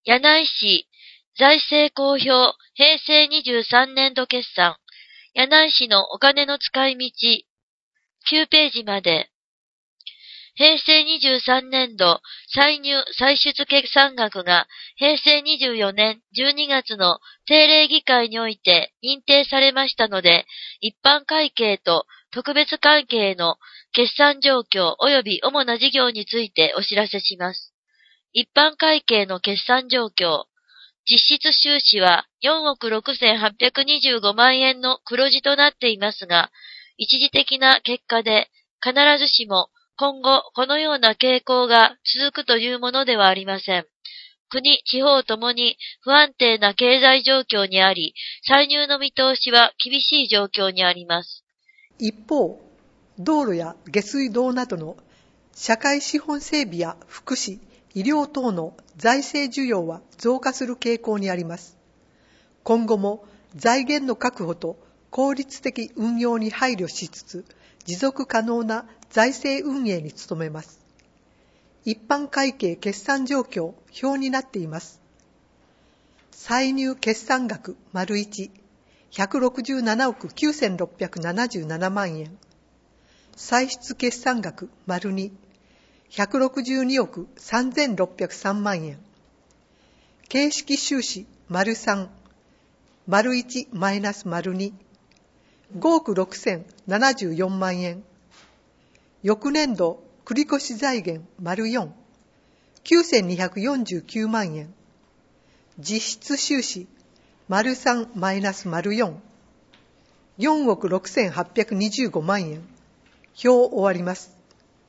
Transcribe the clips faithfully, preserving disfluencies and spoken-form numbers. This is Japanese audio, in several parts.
柳井市財政公表平成にじゅうさんねんど決算。柳井市のお金の使い道。きゅうページまで。平成にじゅうさんねんど歳入歳出決算額が平成にじゅうよねんじゅうにがつの定例議会において認定されましたので、一般会計と特別会計の決算状況及び主な事業についてお知らせします。一般会計の決算状況。実質収支はよんおくろくせんはっぴゃくにじゅうごまんえんの黒字となっていますが、一時的な結果で必ずしも今後このような傾向が続くというものではありません。国、地方ともに不安定な経済状況にあり、歳入の見通しは厳しい状況にあります。 一方、道路や下水道などの社会資本整備や福祉、医療等の財政需要は増加する傾向にあります。今後も財源の確保と効率的運用に配慮しつつ、持続可能な財政運営に努めます。一般会計決算状況表になっています。歳入決算額丸いち、ひゃくろくじゅうななおくきゅうせんろっぴゃくななじゅうななまんえん。歳出決算額丸に、ひゃくろくじゅうにおくさんぜんろっぴゃくさんまんえん。形式収支丸さん、丸いちマイナス丸に、ごおくろくせんななじゅうよんまんえん。翌年度繰越財源丸よん、きゅうせんにひゃくよんじゅうきゅうまんえん。実質収支丸さんマイナス丸よん、よんおくろくせんはっぴゃくにじゅうごまんえん。表終わります。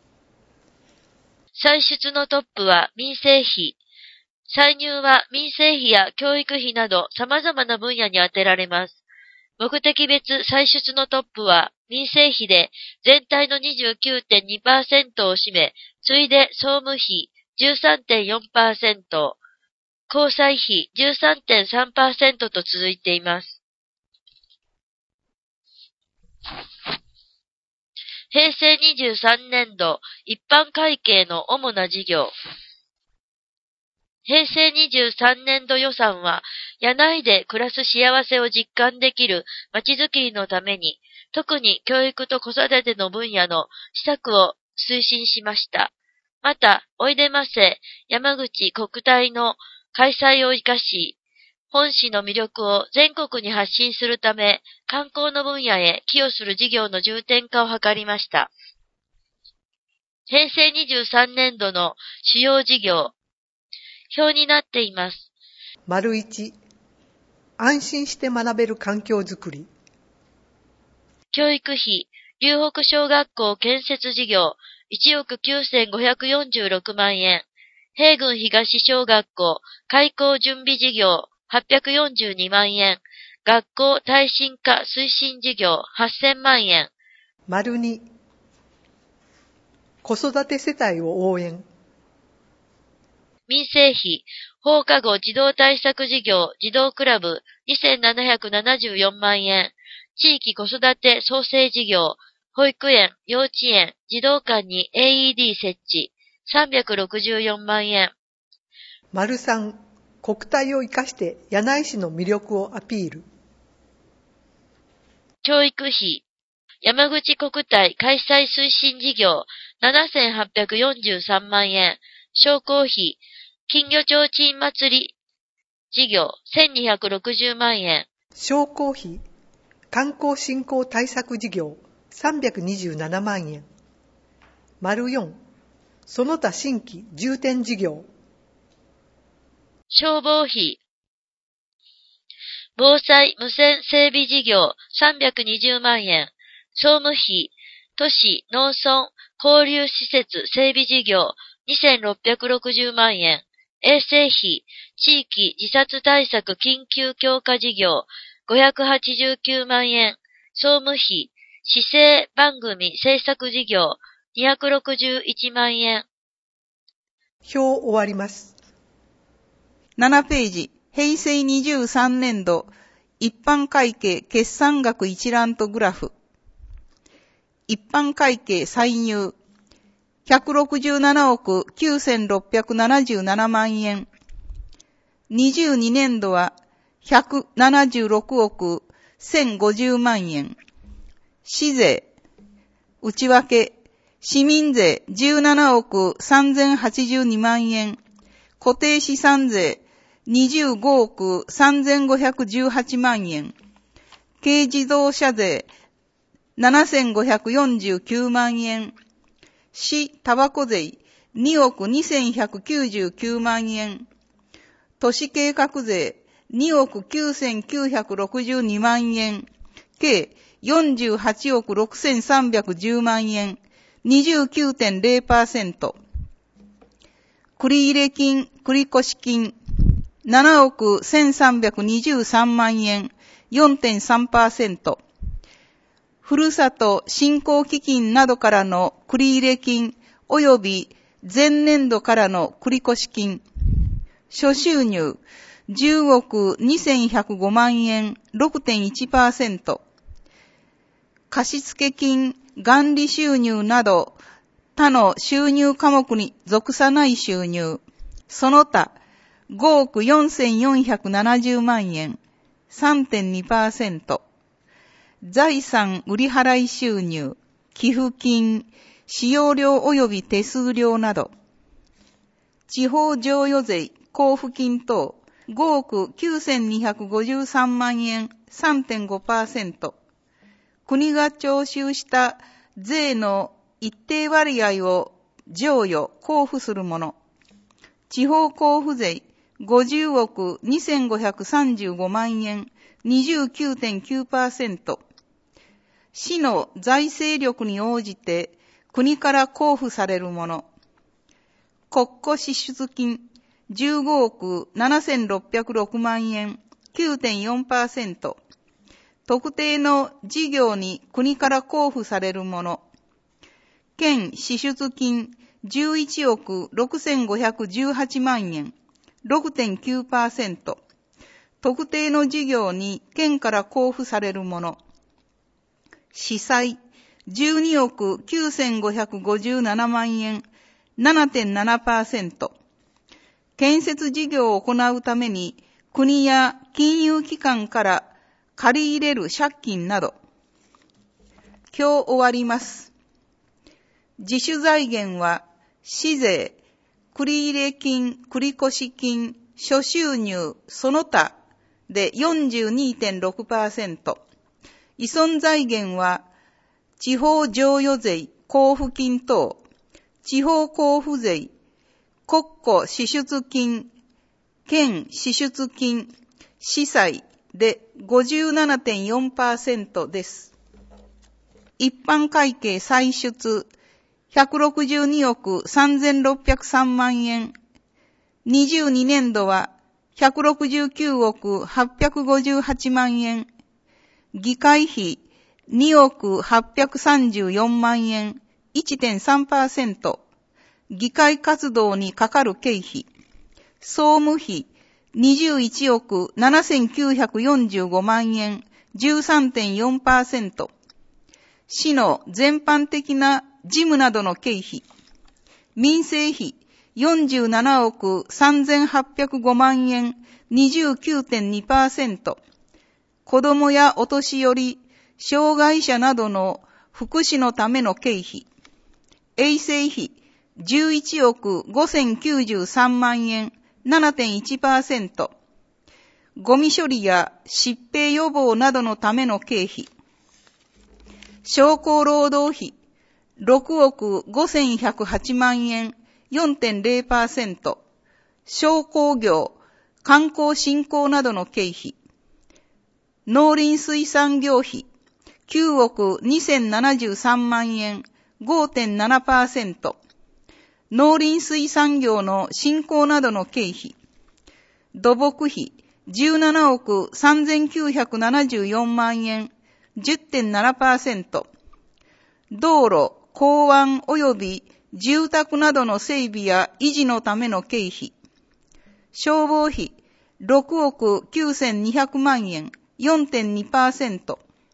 歳出のトップは民生費。歳入は民生費や教育費など様々な分野に充てられます。目的別歳出のトップは民生費で全体の にじゅうきゅうてんにパーセント を占め、次いで総務費 じゅうさんてんよんパーセント、交際費 じゅうさんてんさんパーセント と続いています。平成にじゅうさんねんど一般会計の主な事業。平成にじゅうさんねんど予算は、柳井で暮らす幸せを実感できるまちづくりのために、特に教育と子育ての分野の施策を推進しました。また、おいでませ山口国体の開催を生かし、本市の魅力を全国に発信するため、観光の分野へ寄与する事業の重点化を図りました。平成にじゅうさんねんどの主要事業、表になっています。 丸いち、安心して学べる環境づくり。 教育費、龍北小学校建設事業いちおくきゅうせんごひゃくよんじゅうろくまんえん。平郡東小学校開校準備事業はっぴゃくよんじゅうにまんえん。学校耐震化推進事業はっせんまんえん。 丸に、子育て世帯を応援。 民生費、放課後児童対策事業児童クラブにせんななひゃくななじゅうよんまんえん。地域子育て創生事業、保育園、幼稚園、児童館に エーイーディー 設置、さんびゃくろくじゅうよんまんえん。 丸さん、国体を生かして柳井市の魅力をアピール。 教育費、山口国体開催推進事業ななせんはっぴゃくよんじゅうさんまんえん。商工費、金魚ちょうちん祭り事業せんにひゃくろくじゅうまんえん。 商工費、観光振興対策事業さんびゃくにじゅうななまんえん。丸よん、その他新規重点事業。 消防費、防災無線整備事業さんびゃくにじゅうまんえん。総務費、都市農村交流施設整備事業にせんろっぴゃくろくじゅうまんえん。衛生費、地域自殺対策緊急強化事業ごひゃくはちじゅうきゅうまんえん。総務費、市政番組制作事業にひゃくろくじゅういちまんえん。 表終わります。 ななページ、平成にじゅうさんねんど一般会計決算額一覧とグラフ。一般会計歳入ひゃくろくじゅうななおくきゅうせんろっぴゃくななじゅうななまんえん。 にじゅうにねんどはひゃくななじゅうろくおくせんごじゅうまんえん。市税、内訳、市民税じゅうななおくさんぜんはちじゅうにまんえん。固定資産税にじゅうごおくさんぜんごひゃくじゅうはちまんえん。軽自動車税ななせんごひゃくよんじゅうきゅうまんえん。市タバコ税におくにせんひゃくきゅうじゅうきゅうまんえん。都市計画税におくきゅうせんきゅうひゃくろくじゅうにまんえん。計よんじゅうはちおくろくせんさんびゃくじゅうまんえん。にじゅうきゅうてんぜろパーセント。繰入金、繰越金ななおくせんさんびゃくにじゅうさんまんえん。よんてんさんパーセント。ふるさと振興基金などからの繰入金及び前年度からの繰越金。諸収入じゅうおくにせんひゃくごまんえん ろくてんいちパーセント。貸付金、元利収入など他の収入科目に属さない収入。その他ごおくよんせんよんひゃくななじゅうまんえん さんてんにパーセント。財産売払収入、寄付金、使用料及び手数料など。地方譲与税、交付金等ごおくきゅうせんにひゃくごじゅうさんまんえん さんてんごパーセント。国が徴収した税の一定割合を譲与、交付するもの。地方交付税ごじゅうおくにせんごひゃくさんじゅうごまんえん にじゅうきゅうてんきゅうパーセント。市の財政力に応じて国から交付されるもの。国庫支出金じゅうごおくななせんろっぴゃくろくまんえん きゅうてんよんパーセント。特定の事業に国から交付されるもの。県支出金じゅういちおくろくせんごひゃくじゅうはちまんえん ろくてんきゅうパーセント。特定の事業に県から交付されるもの。市債じゅうにおくきゅうせんごひゃくごじゅうななまんえん ななてんななパーセント。建設事業を行うために国や金融機関から借り入れる借金など。今日終わります。自主財源は市税、繰入金、繰越金、諸収入、その他で よんじゅうにてんろくパーセント。依存財源は地方譲与税、交付金等、地方交付税、国庫支出金、県支出金、市債で ごじゅうななてんよんパーセント です。一般会計歳出ひゃくろくじゅうにおくさんぜんろっぴゃくさんまんえん。にじゅうにねんどはひゃくろくじゅうきゅうおくはっぴゃくごじゅうはちまんえん。議会費におくはっぴゃくさんじゅうよんまんえん いちてんさんパーセント。議会活動にかかる経費。総務費にじゅういちおくななせんきゅうひゃくよんじゅうごまんえん じゅうさんてんよんパーセント。市の全般的な事務などの経費。民生費よんじゅうななおくさんぜんはっぴゃくごまんえん にじゅうきゅうてんにパーセント。子どもやお年寄り、障害者などの福祉のための経費。衛生費じゅういちおくごせんきゅうじゅうさんまんえん ななてんいちパーセント。ゴミ処理や疾病予防などのための経費。商工労働費ろくおくごせんひゃくはちまんえん よんてんぜろパーセント。商工業、観光振興などの経費。農林水産業費きゅうおくにせんななじゅうさんまんえん ごてんななパーセント。農林水産業の振興などの経費。土木費じゅうななおくさんぜんきゅうひゃくななじゅうよんまんえん じゅってんななパーセント。道路、港湾及び住宅などの整備や維持のための経費。消防費ろくおくきゅうせんにひゃくまんえん よんてんにパーセント。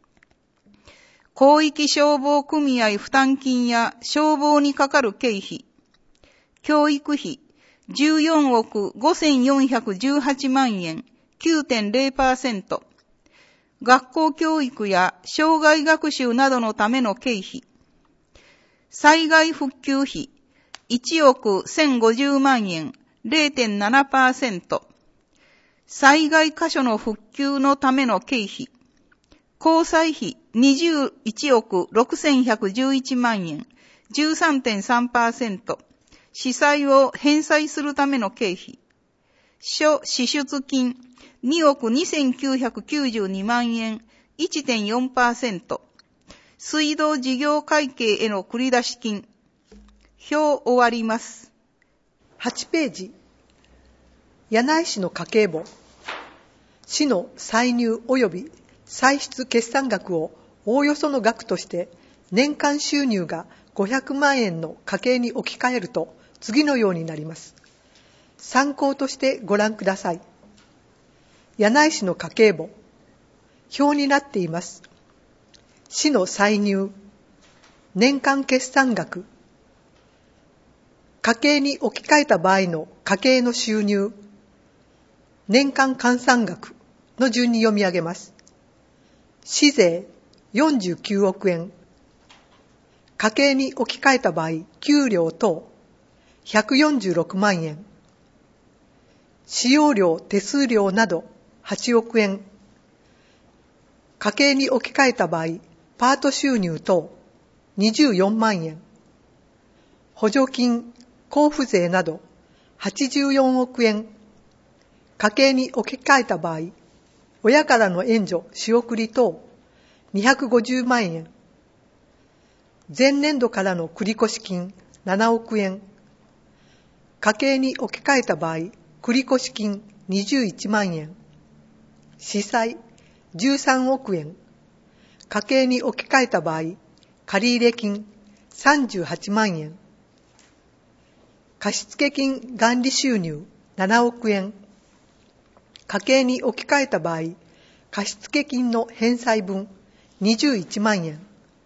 広域消防組合負担金や消防にかかる経費。教育費じゅうよんおくごせんよんひゃくじゅうはちまんえん きゅうてんゼロパーセント。学校教育や障害学習などのための経費。災害復旧費いちおくせんごじゅうまんえん ゼロてんななパーセント。災害箇所の復旧のための経費。交際費にじゅういちおくろくせんひゃくじゅういちまんえん じゅうさんてんさんパーセント。司債を返済するための経費。諸支出金におくにせんきゅうひゃくきゅうじゅうにまんえん いちてんよんパーセント。水道事業会計への繰出金。表終わります。 はちページ。柳井市の家計簿。市の歳入及び歳出決算額をおおよその額として年間収入がごひゃくまんえんの家計に置き換えると次のようになります。参考としてご覧ください。柳井市の家計簿。表になっています。市の歳入、年間決算額、家計に置き換えた場合の家計の収入、年間換算額の順に読み上げます。市税よんじゅうきゅうおくえん、家計に置き換えた場合、給料等ひゃくよんじゅうろくまんえん、使用料、手数料などはちおくえん、家計に置き換えた場合、パート収入等にじゅうよんまんえん、補助金、交付税などはちじゅうよんおくえん、家計に置き換えた場合、親からの援助、仕送り等にひゃくごじゅうまんえん、前年度からの繰越金ななおくえん、家計に置き換えた場合、繰越金にじゅういちまんえん、司債じゅうさんおくえん、家計に置き換えた場合、借入金さんじゅうはちまんえん、貸付金元利収入ななおくえん、家計に置き換えた場合、貸付金の返済分にじゅういちまんえん、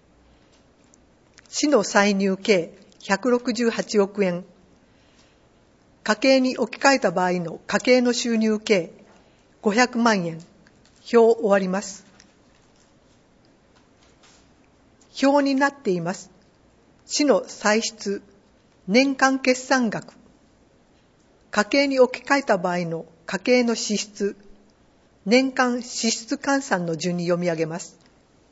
市の歳入計ひゃくろくじゅうはちおくえん、家計に置き換えた場合の家計の収入計ごひゃくまんえん、表終わります。表になっています。市の歳出、年間決算額、家計に置き換えた場合の家計の支出、年間支出換算の順に読み上げます。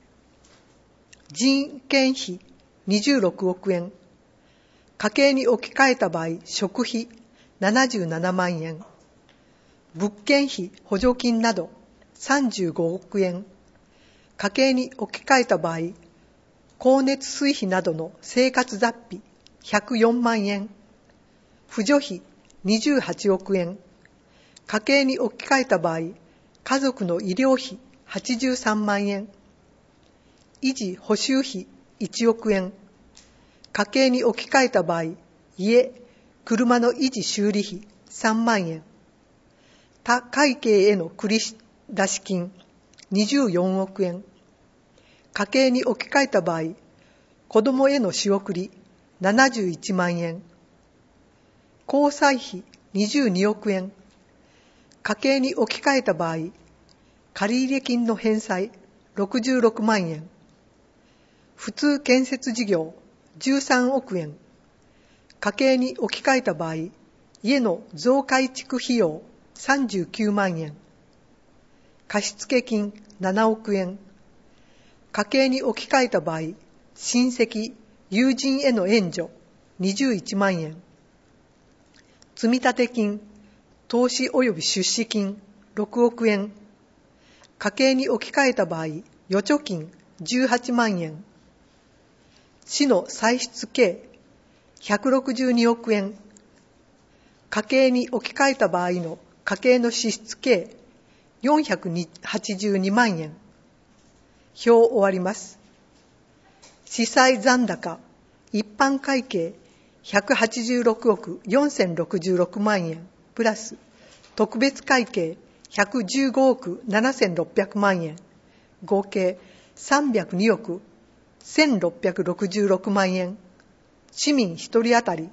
人件費にじゅうろくおくえん、家計に置き換えた場合、食費ななじゅうななまんえん、物件費、補助金などさんじゅうごおくえん、家計に置き換えた場合、光熱水費などの生活雑費ひゃくよんまんえん、扶助費にじゅうはちおくえん、家計に置き換えた場合、家族の医療費はちじゅうさんまんえん、維持補修費いちおくえん、家計に置き換えた場合、家、車の維持修理費さんまんえん、他会計への繰出金にじゅうよんおくえん、家計に置き換えた場合、子どもへの仕送りななじゅういちまんえん、交際費にじゅうにおくえん、家計に置き換えた場合、借入金の返済ろくじゅうろくまんえん、普通建設事業じゅうさんおくえん、家計に置き換えた場合、家の増改築費用さんじゅうきゅうまんえん、貸付金ななおくえん、家計に置き換えた場合、親戚、友人への援助にじゅういちまんえん、積立金、投資及び出資金ろくおくえん、家計に置き換えた場合、預貯金じゅうはちまんえん、市の歳出計ひゃくろくじゅうにおくえん、家計に置き換えた場合の家計の支出計よんひゃくはちじゅうにまんえん、表終わります。司債残高、一般会計ひゃくはちじゅうろくおくよんせんろくじゅうろくまんえん、プラス特別会計ひゃくじゅうごおくななせんろっぴゃくまんえん、合計さんびゃくにおくせんろっぴゃくろくじゅうろくまんえん、市民一人当たり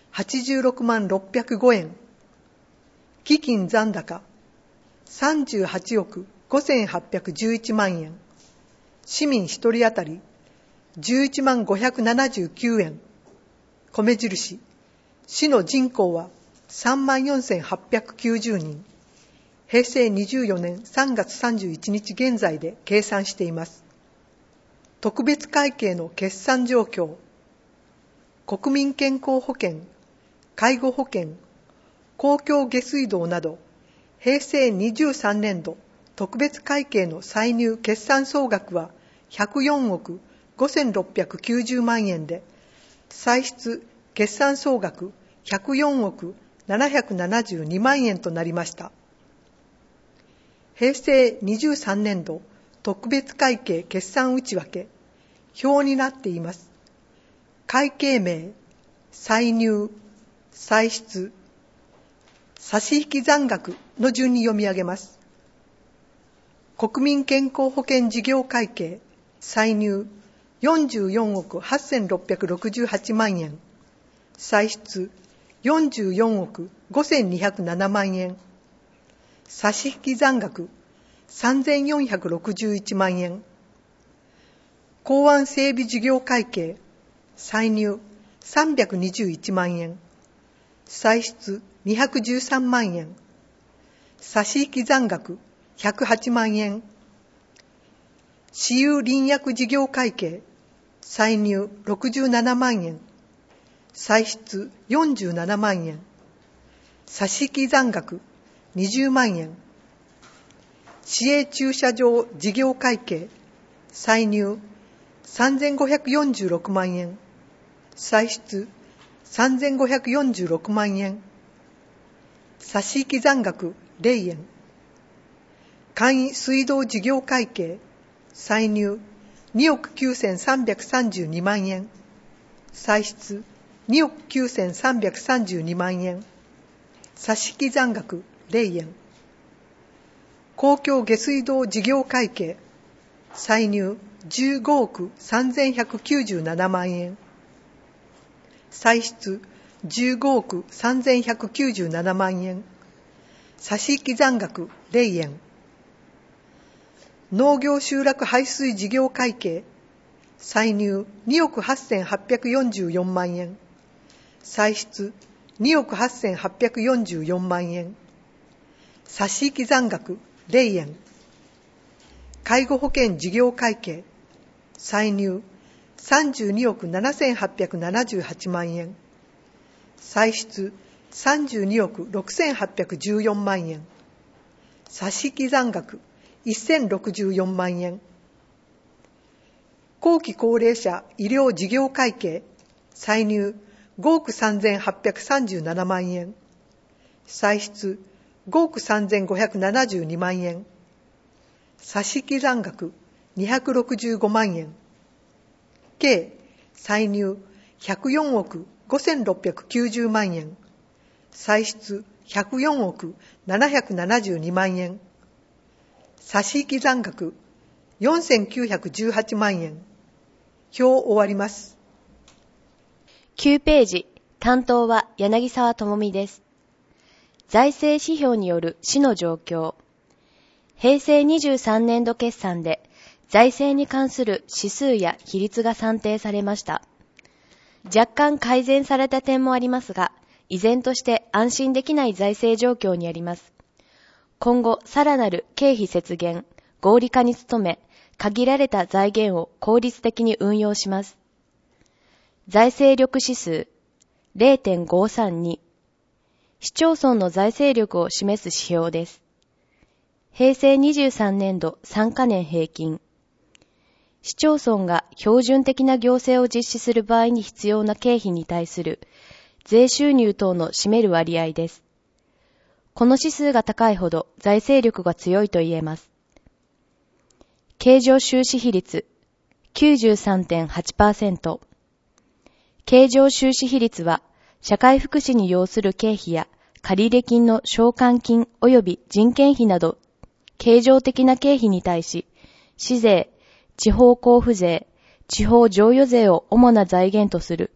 はちじゅうろくまんろっぴゃくごえん。基金残高さんじゅうはちおくごせんはっぴゃくじゅういちまんえん。市民ひとり当たりじゅういちまんごひゃくななじゅうきゅうえん。米印、市の人口はさんまんよんせんはっぴゃくきゅうじゅうにん。へいせいにじゅうよねんさんがつさんじゅういちにち現在で計算しています。特別会計の決算状況。国民健康保険、介護保険、公共下水道など、へいせいにじゅうさんねんど特別会計の歳入決算総額はひゃくよんおくごせんろっぴゃくきゅうじゅうまんえんで、歳出決算総額ひゃくよんおくななひゃくななじゅうにまんえんとなりました。へいせいにじゅうさんねんど特別会計決算内訳、表になっています。会計名、歳入、歳出、差引残額の順に読み上げます。国民健康保険事業会計、歳入よんじゅうよんおくはっせんろっぴゃくろくじゅうはちまんえん、歳出よんじゅうよんおくごせんにひゃくななまんえん、差引残額さんぜんよんひゃくろくじゅういちまんえん、港湾整備事業会計、歳入さんびゃくにじゅういちまんえん、歳出にひゃくじゅうさんまんえん、差引残額ひゃくはちまんえん、私有林薬事業会計、歳入ろくじゅうななまんえん、歳出よんじゅうななまんえん、差引残額にじゅうまんえん、市営駐車場事業会計、歳入さんぜんごひゃくよんじゅうろくまんえん、歳出さんぜんごひゃくよんじゅうろくまんえん、差引残額ゼロえん、簡易水道事業会計、歳入におくきゅうせんさんびゃくさんじゅうにまんえん、歳出におくきゅうせんさんびゃくさんじゅうにまんえん、差引残額ゼロえん、公共下水道事業会計、歳入じゅうごおくさんぜんひゃくきゅうじゅうななまんえん、歳出じゅうごおくさんぜんひゃくきゅうじゅうななまんえん、差引残額ゼロえん、農業集落排水事業会計、歳入におくはっせんはっぴゃくよんじゅうよんまんえん、歳出におくはっせんはっぴゃくよんじゅうよんまんえん、差引残額ゼロえん、介護保険事業会計、歳入さんじゅうにおくななせんはっぴゃくななじゅうはちまんえん、歳出さんじゅうにおくろくせんはっぴゃくじゅうよんまんえん、差引残額せんろくじゅうよんまんえん、後期高齢者医療事業会計、歳入ごおくさんぜんはっぴゃくさんじゅうななまんえん、歳出ごおくさんぜんごひゃくななじゅうにまんえん、差引残額にひゃくろくじゅうごまんえん、計歳入ひゃくよんおくごせんろっぴゃくきゅうじゅうまんえん、歳出ひゃくよんおくななひゃくななじゅうにまんえん、差引残額よんせんきゅうひゃくじゅうはちまんえん。表終わります。 きゅうページ、担当は柳沢智美です。財政指標による市の状況。へいせいにじゅうさんねんど決算で財政に関する指数や比率が算定されました。若干改善された点もありますが、依然として安心できない財政状況にあります。今後、さらなる経費節減、合理化に努め、限られた財源を効率的に運用します。財政力指数 ゼロてんごさんに、市町村の財政力を示す指標です。へいせいにじゅうさんねんどさんかねん平均。市町村が標準的な行政を実施する場合に必要な経費に対する税収入等の占める割合です。この指数が高いほど財政力が強いと言えます。経常収支比率 きゅうじゅうさんてんはちパーセント。経常収支比率は社会福祉に要する経費や借入金の償還金及び人件費など経常的な経費に対し、市税、地方交付税、地方譲与税を主な財源とする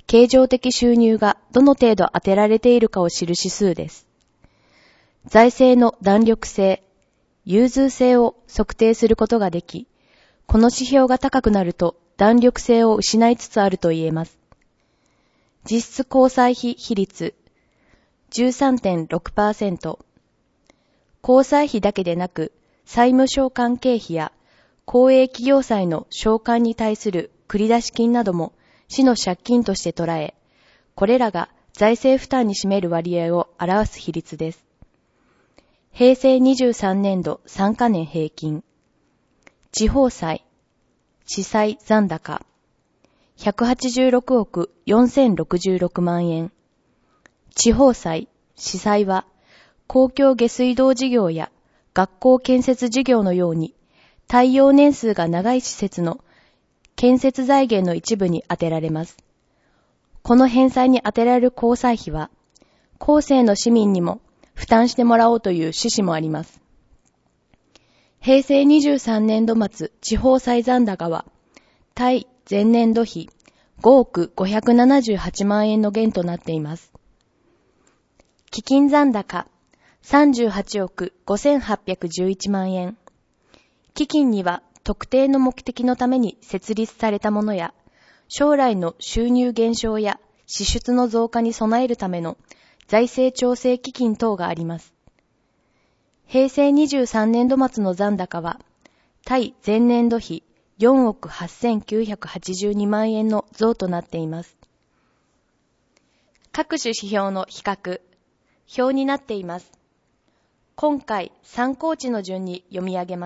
経常的収入がどの程度当てられているかを知る指数です。財政の弾力性、融通性を測定することができ、この指標が高くなると弾力性を失いつつあると言えます。実質公債費比率 じゅうさんてんろくパーセント。公債費だけでなく、債務償還経費や公営企業債の償還に対する繰出金なども市の借金として捉え、これらが財政負担に占める割合を表す比率です。平成にじゅうさんねんどさんかねん平均。地方債、市債残高、ひゃくはちじゅうろくおくよんせんろくじゅうろくまんえん。地方債、市債は、公共下水道事業や学校建設事業のように、耐用年数が長い施設の建設財源の一部に充てられます。この返済に充てられる公債費は、後世の市民にも負担してもらおうという趣旨もあります。平成にじゅうさんねんど末地方債残高は、対前年度比ごおくごひゃくななじゅうはちまんえんの減となっています。基金残高さんじゅうはちおくごせんはっぴゃくじゅういちまんえん。基金には特定の目的のために設立されたものや、将来の収入減少や支出の増加に備えるための財政調整基金等があります。平成にじゅうさんねんど末の残高は、対前年度比よんおくはっせんきゅうひゃくはちじゅうにまんえんの増となっています。各種指標の比較、表になっています。今回参考値の順に読み上げます。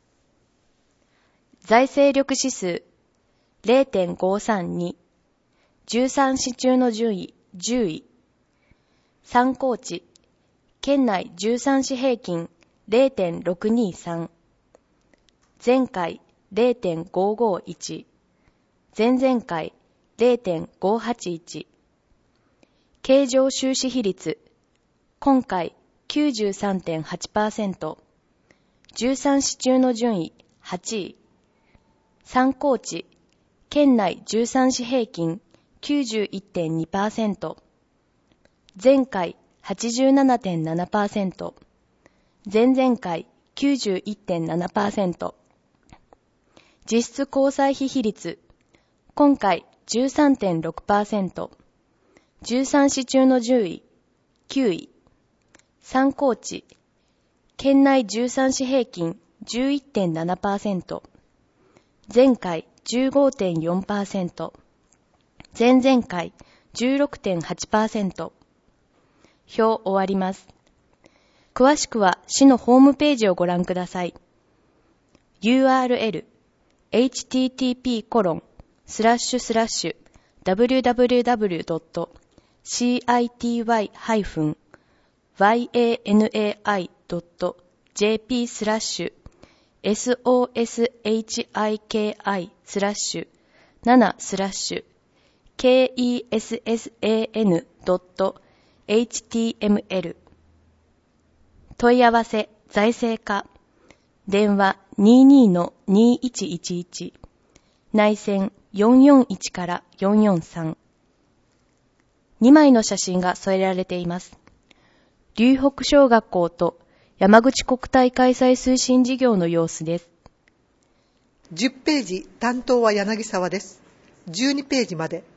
財政力指数 れいてんごさんに、じゅうさん市中の順位じゅうい、参考値、県内じゅうさん市平均 れいてんろくにさん、前回 れいてんごごいち、前々回 れいてんごはちいち、経常収支比率、今回 きゅうじゅうさんてんはちパーセント、じゅうさん市中の順位はちい、参考値、県内じゅうさん市平均 きゅうじゅういってんにパーセント、前回 はちじゅうななてんななパーセント、前々回 きゅうじゅういってんななパーセント、実質公債費比率、今回 じゅうさんてんろくパーセント、じゅうさん市中の順位きゅうい、参考値、県内じゅうさん市平均 じゅういってんななパーセント、前回 じゅうごてんよんパーセント、前々回 じゅうろくてんはちパーセント。表終わります。詳しくは市のホームページをご覧ください。ユーアールエル エイチティーティーピーコロンスラッシュスラッシュダブリューダブリューダブリュードットシーアイティーワイハイフンワイエーエヌエーアイドットジェーピースラッシュエスオーエスエイチアイケーアイスラッシュななスラッシュケーイーエスエスエーエヌドットエイチティーエムエル 問い合わせ財政課電話 にじゅうにのにいちいちいち 内線よんよんいちからよんよんさん。にまいの写真が添えられています。龍北小学校と山口国体開催推進事業の様子です。 じゅっページ担当は柳沢です。じゅうにページまで。